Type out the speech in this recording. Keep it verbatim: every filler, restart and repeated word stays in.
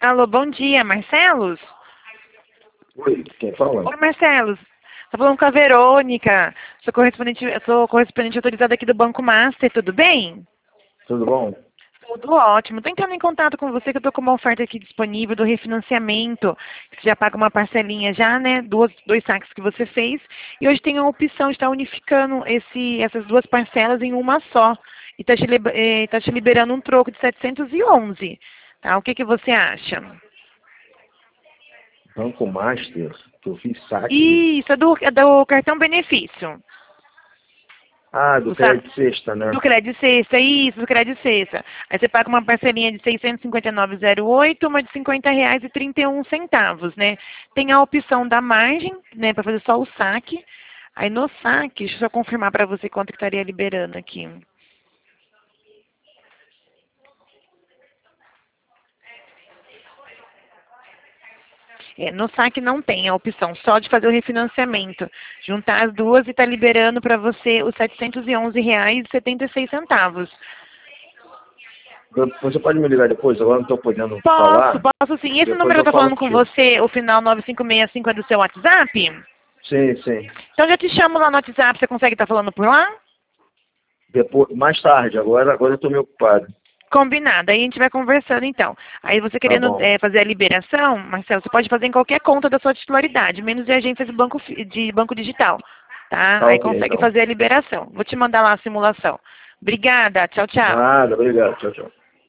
Alô, bom dia, Marcelos? Oi, quem fala? Oi, Marcelos. Tá falando com a Verônica. Sou correspondente, eu sou correspondente autorizada aqui do Banco Master, tudo bem? Tudo bom? Tudo ótimo. Tô entrando em contato com você que eu tô com uma oferta aqui disponível do refinanciamento. Você já paga uma parcelinha já, né? Duas, dois saques que você fez. E hoje tem a opção de estar unificando esse, essas duas parcelas em uma só. E tá te, liber- eh, tá te liberando um troco de setecentos e onze. Tá? O que que você acha? Banco Master, que eu fiz saque. Isso, é do, é do cartão benefício. Ah, do Do, sa- crédito sexta, né? do crédito sexta, isso, do crédito sexta. Aí você paga uma parcelinha de seiscentos e cinquenta e nove reais e oito, uma de cinquenta reais e trinta e um centavos, né? Tem a opção da margem, né, para fazer só o saque. Aí no saque, deixa eu só confirmar para você quanto que estaria liberando aqui. É, no saque não tem a opção só de fazer o refinanciamento. Juntar as duas e está liberando para você os setecentos e onze reais e setenta e seis centavos. Você pode me ligar depois? Agora não estou podendo Posso, falar. posso sim. Esse Depois número eu que eu tô falo falando com contigo. você, o final nove cinco seis cinco é do seu WhatsApp? Sim, sim. Então eu já te chamo lá no WhatsApp, você consegue estar falando por lá? Depois, mais tarde, agora, agora eu estou meio ocupado. Combinado, aí a gente vai conversando então. Aí você Tá querendo bom. eh, fazer a liberação, Marcelo, você pode fazer em qualquer conta da sua titularidade, menos de agências de banco, fi- de banco digital, tá? Tá Aí ok, consegue então. fazer a liberação. Vou te mandar lá a simulação. Obrigada, tchau, tchau. Nada, obrigado. Tchau, tchau.